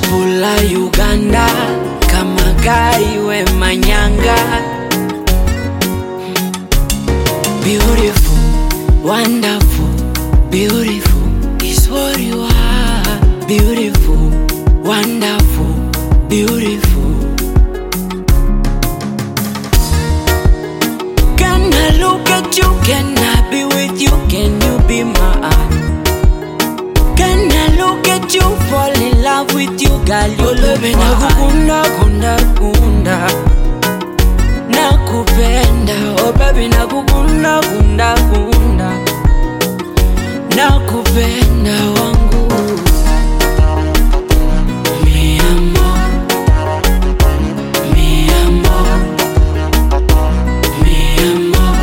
shepu la Uganda, kama gari we manyanga. Beautiful, wonderful, beautiful is what you are. Beautiful, wonderful, beautiful. Can I look at you? Can I be with you? Can you be mine? Can I look at you? Fall in love with you, girl. You love me. Nakukunda, kunda, kunda. Nakupenda, oh baby. Nakukunda, kunda, kunda. Nakupenda wangu. Mi amor, mi amor, mi amor,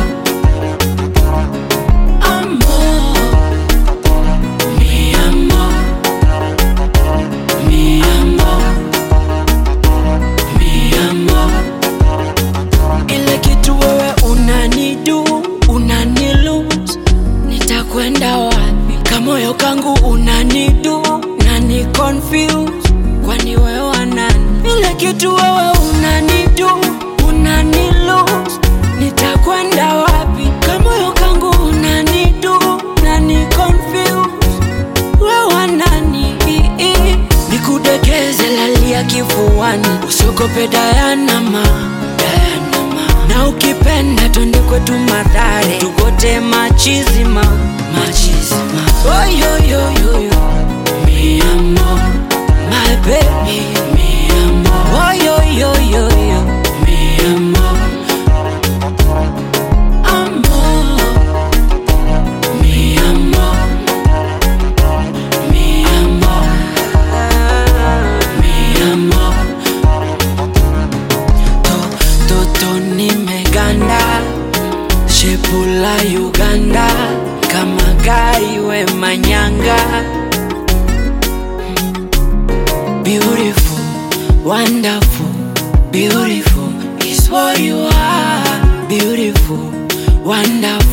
amor. Mi amor, mi amor, mi amor. Ile kitu wewe unanidu, unanilose, nitakwenda wapi? Kamoyo kangu unanidu, nani confuse, kwani wewe nani? Ile kitu wewe unanidu, unanilose, nitakwenda wapi? Kamoyo kangu unanidu, nani confuse, wewe nani? Nikudekeze lalia kifuani, usiogope Diana ma, Diana ma. Na ukipenda twende kwetu Mathare, tugote machizima, machizima. Oh yo yo yo yo, mi amor, my baby, mi amor. Oh yo yo yo yo, mi amor, amor, mi amor, mi amor, mi amor. Toto nimeganda, shepu la Uganda, kama gari we manyanga. Beautiful, wonderful, beautiful is what you are. Beautiful, wonderful.